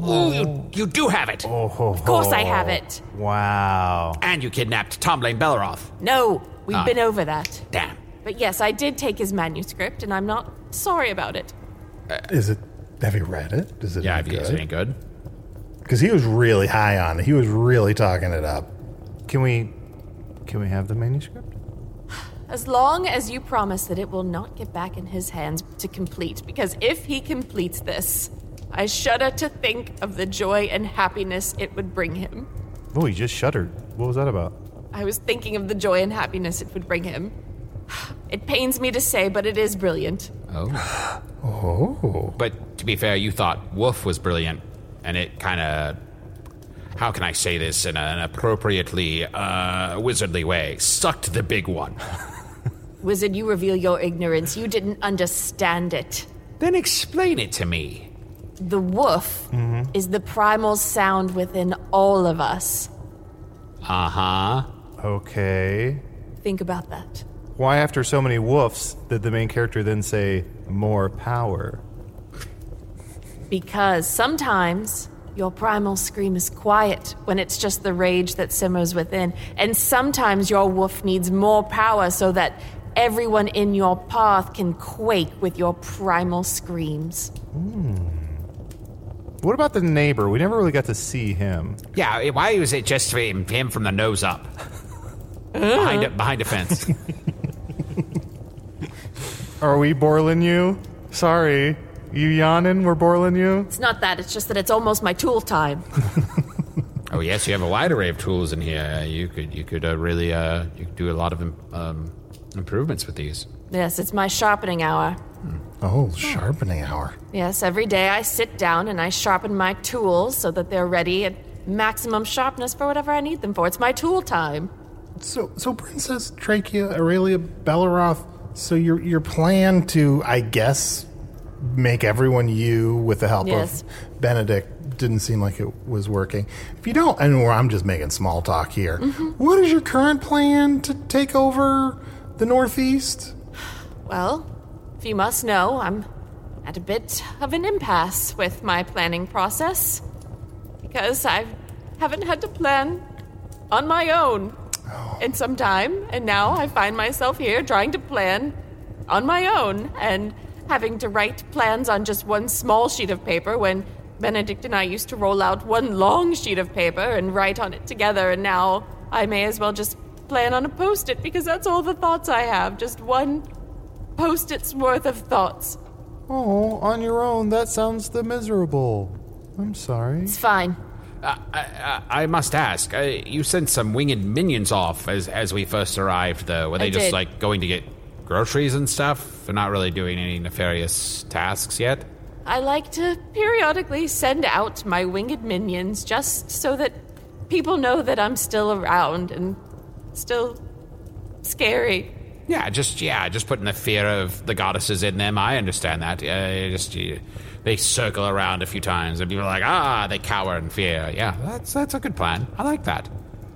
You do have it. Of course I have it. Wow. And you kidnapped Tom Lane Belleroth. No, we've been over that. Damn. But yes, I did take his manuscript, and I'm not sorry about it. Have you read it? Is it Yeah, any is it any good? good? Because he was really high on it. He was really talking it up. Can we have the manuscript? As long as you promise that it will not get back in his hands to complete, because if he completes this, I shudder to think of the joy and happiness it would bring him. Oh, he just shuddered. What was that about? I was thinking of the joy and happiness it would bring him. It pains me to say, but it is brilliant. Oh. But to be fair, you thought Wolf was brilliant, and it kind of... How can I say this in an appropriately wizardly way? Sucked the big one. Wizard, you reveal your ignorance. You didn't understand it. Then explain it to me. The woof is the primal sound within all of us. Uh-huh. Okay. Think about that. Why, after so many woofs, did the main character then say, more power? Because sometimes your primal scream is quiet when it's just the rage that simmers within. And sometimes your woof needs more power so that everyone in your path can quake with your primal screams. What about the neighbor? We never really got to see him. Yeah, why was it just him from the nose up? behind a fence. Are we boiling you? Sorry. You yawning? We're boiling you? It's not that, it's just that it's almost my tool time. Oh, yes, you have a wide array of tools in here. You could really you could do a lot of improvements with these. Yes, it's my sharpening hour. Oh, sharpening hour. Yes, every day I sit down and I sharpen my tools so that they're ready at maximum sharpness for whatever I need them for. It's my tool time. So Princess Trachea Aurelia Belleroth, so your plan to, I guess, make everyone you with the help Yes. of Benedict didn't seem like it was working. If you don't, and I'm just making small talk here, what is your current plan to take over the Northeast? Well, if you must know, I'm at a bit of an impasse with my planning process. Because I haven't had to plan on my own in some time, and now I find myself here trying to plan on my own, and having to write plans on just one small sheet of paper when Benedict and I used to roll out one long sheet of paper and write on it together, and now I may as well just plan on a Post-it because that's all the thoughts I have, just one Post-it's worth of thoughts. Oh, on your own, that sounds miserable. I'm sorry. It's fine. I must ask, you sent some winged minions off as we first arrived, though. Were they just, did. like, going to get groceries and stuff? They're not really doing any nefarious tasks yet? I like to periodically send out my winged minions just so that people know that I'm still around and still scary. Yeah, just putting the fear of the goddesses in them. I understand that. They circle around a few times and people are like, they cower in fear. Yeah, that's a good plan. I like that.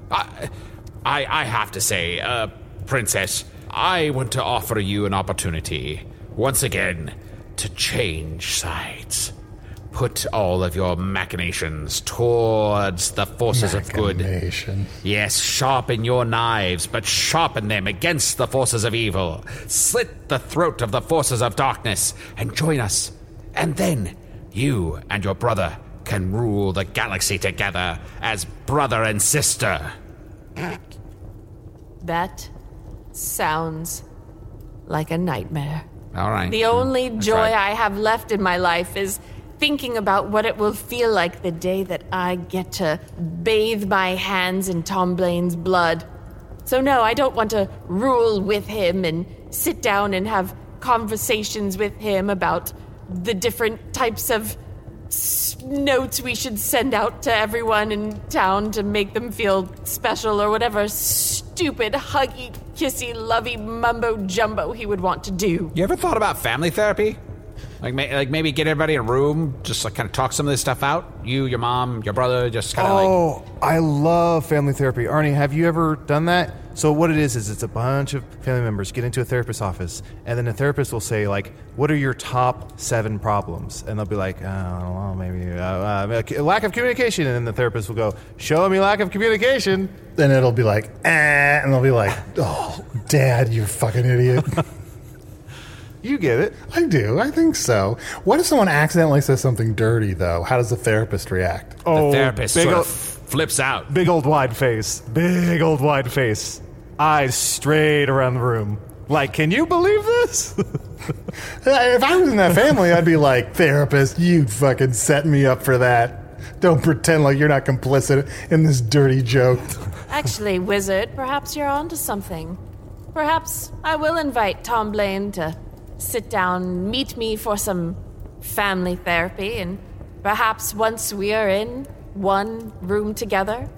I have to say, Princess, I want to offer you an opportunity, once again, to change sides. Put all of your machinations towards the forces of good. Yes, sharpen your knives, but sharpen them against the forces of evil. Slit the throat of the forces of darkness and join us. And then you and your brother can rule the galaxy together as brother and sister. That sounds like a nightmare. All right. The only That's joy right. I have left in my life is thinking about what it will feel like the day that I get to bathe my hands in Tom Blaine's blood. So no, I don't want to rule with him and sit down and have conversations with him about the different types of notes we should send out to everyone in town to make them feel special or whatever stupid, huggy, kissy, lovey mumbo jumbo he would want to do. You ever thought about family therapy? Like maybe get everybody in a room, just like kind of talk some of this stuff out? You, your mom, your brother, just kind of I love family therapy. Arnie, have you ever done that? So what it is it's a bunch of family members get into a therapist's office, and then the therapist will say, like, what are your top 7 problems? And they'll be like, I don't know, maybe lack of communication. And then the therapist will go, show me lack of communication. Then it'll be like, and they'll be like, oh, Dad, you fucking idiot. You get it. I do. I think so. What if someone accidentally says something dirty, though? How does the therapist react? the therapist sort of flips out. Big old wide face. Big old wide face. Eyes straight around the room. Like, can you believe this? If I was in that family, I'd be like, therapist, you fucking set me up for that. Don't pretend like you're not complicit in this dirty joke. Actually, Wizard, perhaps you're onto something. Perhaps I will invite Tom Blaine to sit down, meet me for some family therapy, and perhaps once we are in one room together,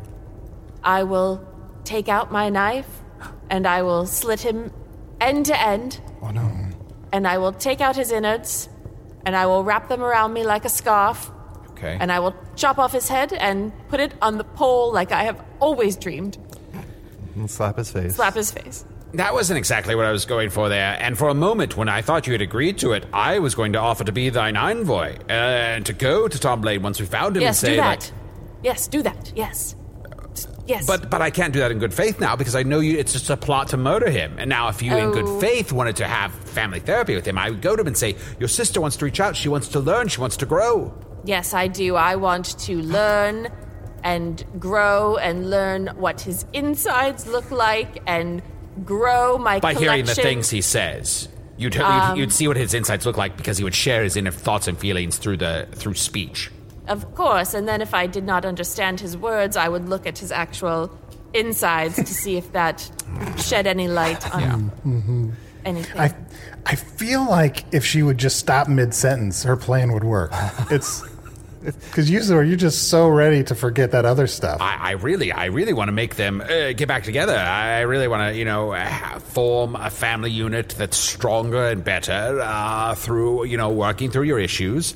I will take out my knife and I will slit him end to end. Oh, no. And I will take out his innards and I will wrap them around me like a scarf. Okay. And I will chop off his head and put it on the pole like I have always dreamed. And slap his face. Slap his face. That wasn't exactly what I was going for there, and for a moment when I thought you had agreed to it, I was going to offer to be thine envoy, and to go to Tom Blaine once we found him and say, do that. Yes, do that. Yes. Yes. But I can't do that in good faith now, because I know it's just a plot to murder him. And now if you, in good faith, wanted to have family therapy with him, I would go to him and say, your sister wants to reach out, she wants to learn, she wants to grow. Yes, I do. I want to learn and grow and learn what his insides look like and grow my By collection. hearing the things he says. You'd see what his insides look like because he would share his inner thoughts and feelings through speech. Of course, and then if I did not understand his words, I would look at his actual insides to see if that shed any light on anything. I feel like if she would just stop mid-sentence, her plan would work. It's because you're just so ready to forget that other stuff. I really want to make them get back together. I really want to, form a family unit that's stronger and better through, working through your issues.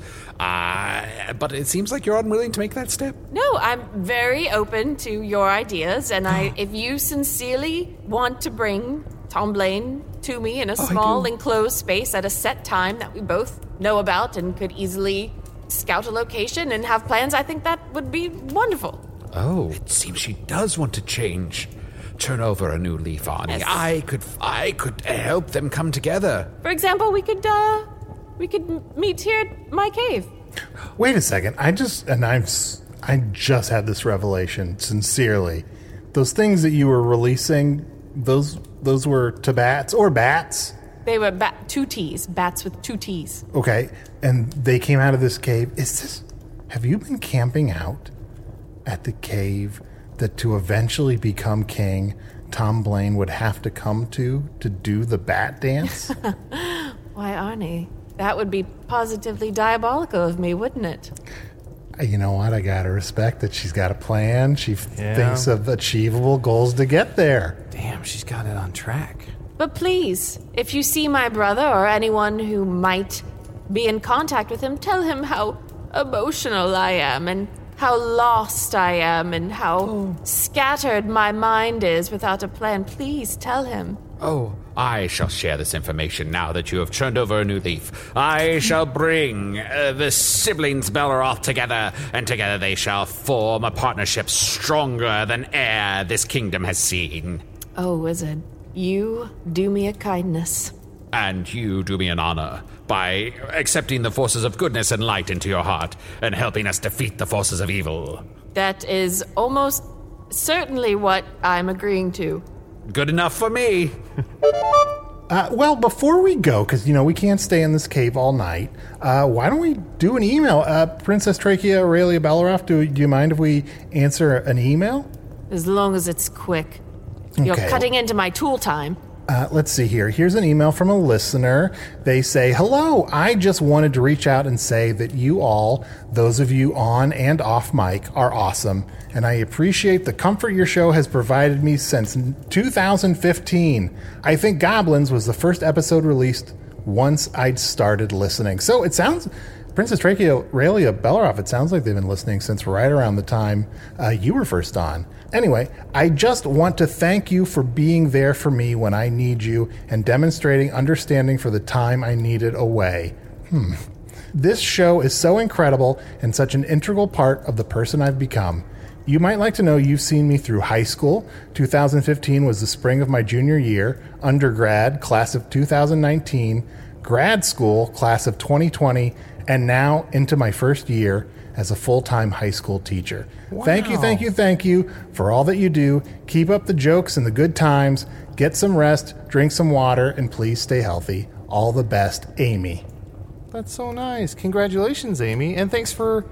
But it seems like you're unwilling to make that step. No, I'm very open to your ideas, and if you sincerely want to bring Tom Blaine to me in a small enclosed space at a set time that we both know about and could easily scout a location and have plans, I think that would be wonderful. Oh, it seems she does want to change. Turn over a new leaf, Arnie. Yes. I could help them come together. For example, we could meet here at my cave. Wait a second. I just had this revelation, sincerely. Those things that you were releasing, those were Tabats or bats? They were two T's. Bats with two T's. Okay, and they came out of this cave. Have you been camping out at the cave that to eventually become king, Tom Blaine would have to come to do the bat dance? Why, Arnie, that would be positively diabolical of me, wouldn't it? You know what? I gotta respect that she's got a plan. She thinks of achievable goals to get there. Damn, she's got it on track. But please, if you see my brother or anyone who might be in contact with him, tell him how emotional I am and how lost I am and how scattered my mind is without a plan. Please tell him. Oh, I shall share this information now that you have turned over a new leaf. I shall bring the siblings Belleroth together, and together they shall form a partnership stronger than e'er this kingdom has seen. Oh, wizard, you do me a kindness. And you do me an honor by accepting the forces of goodness and light into your heart and helping us defeat the forces of evil. That is almost certainly what I'm agreeing to. Good enough for me. Well, before we go, because, we can't stay in this cave all night, why don't we do an email? Princess Trachea Aurelia Belleroth, do you mind if we answer an email? As long as it's quick. You're cutting into my tool time. Let's see here. Here's an email from a listener. They say, hello, I just wanted to reach out and say that you all, those of you on and off mic, are awesome. And I appreciate the comfort your show has provided me since 2015. I think Goblins was the first episode released once I'd started listening. So it sounds... Princess Trachea Aurelia Belleroth, it sounds like they've been listening since right around the time you were first on. Anyway, I just want to thank you for being there for me when I need you and demonstrating understanding for the time I needed away. This show is so incredible and such an integral part of the person I've become. You might like to know you've seen me through high school. 2015 was the spring of my junior year, undergrad, class of 2019, grad school, class of 2020, and now into my first year as a full-time high school teacher. Wow. Thank you for all that you do. Keep up the jokes and the good times. Get some rest, drink some water, and please stay healthy. All the best, Amy. That's so nice. Congratulations, Amy. And thanks for...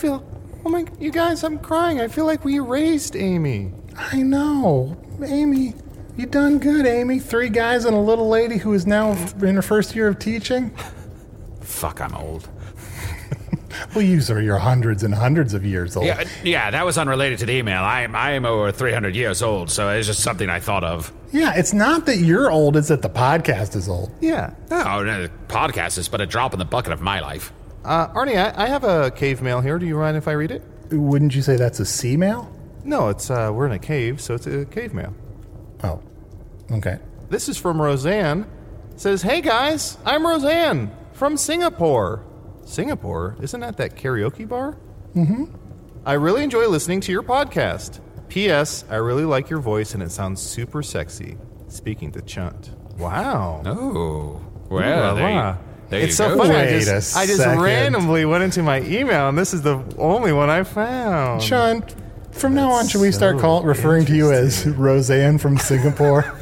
you guys, I'm crying. I feel like we raised Amy. I know. Amy, you done good, Amy. 3 guys and a little lady who is now in her first year of teaching. Fuck, I'm old. Well, you're hundreds and hundreds of years old. Yeah, that was unrelated to the email. I am over 300 years old, so it's just something I thought of. Yeah, it's not that you're old, it's that the podcast is old. Yeah. No, the podcast is but a drop in the bucket of my life. Arnie, I have a cave mail here. Do you mind if I read it? Wouldn't you say that's a sea mail? No, it's we're in a cave, so it's a cave mail. Oh, okay. This is from Roseanne. It says, hey guys, I'm Roseanne from Singapore. Singapore? Isn't that karaoke bar? Mm-hmm. I really enjoy listening to your podcast. P.S. I really like your voice and it sounds super sexy. Speaking to Chunt. Wow. Oh. Well, there it's you so go. funny. Wait I just randomly went into my email and this is the only one I found. Chunt, from now on, should we start referring to you as Roseanne from Singapore?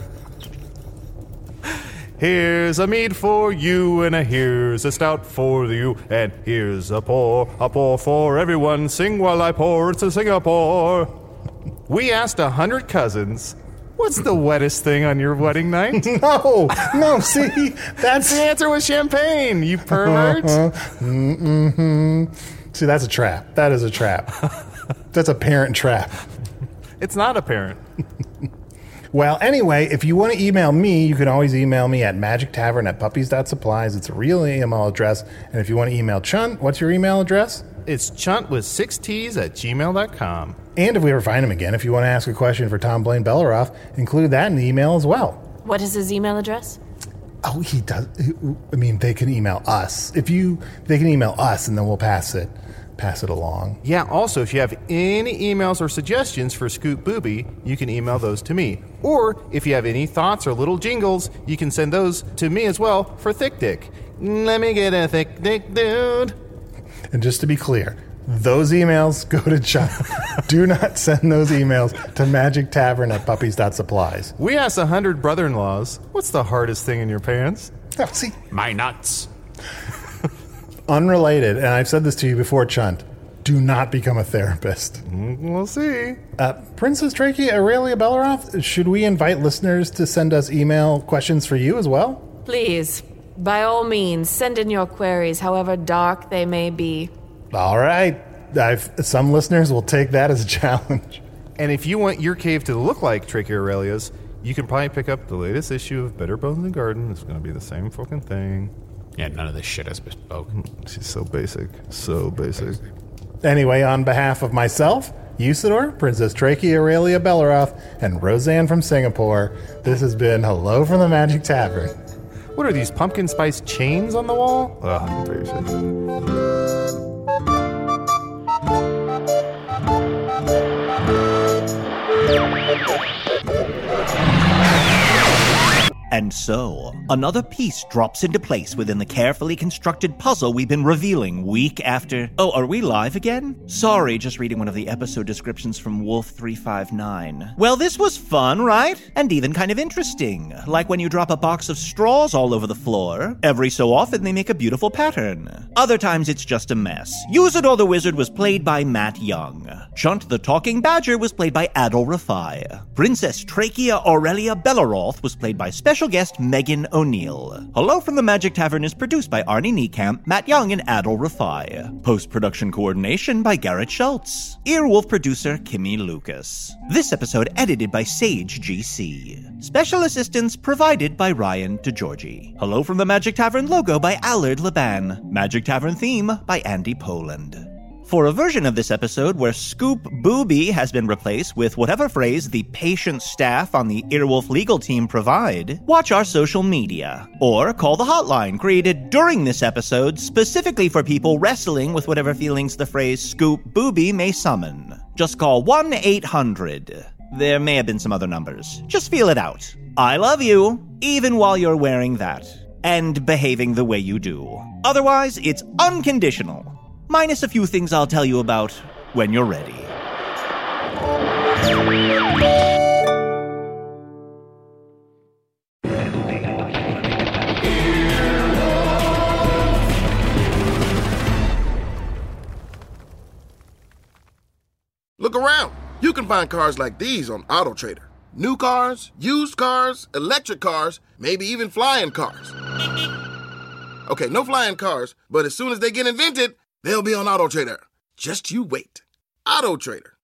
Here's a mead for you, and here's a stout for you, and here's a pour for everyone. Sing while I pour to Singapore. We asked 100 cousins, what's the wettest thing on your wedding night? No, see, that's... The answer was champagne, you pervert. See, that's a trap. That is a trap. That's a parent trap. It's not a parent. Well, anyway, if you want to email me, you can always email me at magictavern@puppies.supplies. It's a real email address. And if you want to email Chunt, what's your email address? It's chunt with 6 T's at gmail.com. And if we ever find him again, if you want to ask a question for Tom Blaine Belleroth, include that in the email as well. What is his email address? Oh, he does. I mean, they can email us. They can email us, and then we'll pass it along. Yeah, also, if you have any emails or suggestions for Scoop Booby, you can email those to me. Or, if you have any thoughts or little jingles, you can send those to me as well for Thick Dick. Let me get a thick dick, dude. And just to be clear, those emails go to Chunt. Do not send those emails to magictavern@puppies.supplies. We asked 100 brother-in-laws, what's the hardest thing in your pants? See, My nuts. unrelated, and I've said this to you before, Chunt. Do not become a therapist. We'll see. Princess Trachea Aurelia Belleroth, should we invite listeners to send us email questions for you as well? Please, by all means, send in your queries, however dark they may be. All right. Some listeners will take that as a challenge. And if you want your cave to look like Trachea Aurelia's, you can probably pick up the latest issue of Better Bones and Garden. It's going to be the same fucking thing. Yeah, none of this shit is bespoke. She's so basic. So basic. Anyway, on behalf of myself, Usador, Princess Trachea Aurelia Belleroth, and Roseanne from Singapore, this has been Hello from the Magic Tavern. What are these pumpkin spice chains on the wall? Ugh, basic. And so, another piece drops into place within the carefully constructed puzzle we've been revealing week after... Oh, are we live again? Sorry, just reading one of the episode descriptions from Wolf359. Well, this was fun, right? And even kind of interesting. Like when you drop a box of straws all over the floor. Every so often, they make a beautiful pattern. Other times, it's just a mess. Usador the Wizard was played by Matt Young. Chunt the Talking Badger was played by Adol Rafai. Princess Trachea Aurelia Belleroth was played by special guest Megan O'Neill. Hello from the Magic Tavern is produced by Arnie Niekamp, Matt Young, and Adol Rafai. Post-production coordination by Garrett Schultz. Earwolf producer Kimmy Lucas. This episode edited by Sage GC. Special assistance provided by Ryan DeGiorgi. Hello from the Magic Tavern logo by Allard Laban. Magic Tavern theme by Andy Poland. For a version of this episode where Scoop Booby has been replaced with whatever phrase the patient staff on the Earwolf legal team provide, watch our social media, or call the hotline created during this episode specifically for people wrestling with whatever feelings the phrase Scoop Booby may summon. Just call 1-800. There may have been some other numbers. Just feel it out. I love you, even while you're wearing that, and behaving the way you do. Otherwise, it's unconditional. Minus a few things I'll tell you about when you're ready. Look around. You can find cars like these on AutoTrader. New cars, used cars, electric cars, maybe even flying cars. Okay, no flying cars, but as soon as they get invented, they'll be on AutoTrader. Just you wait. AutoTrader.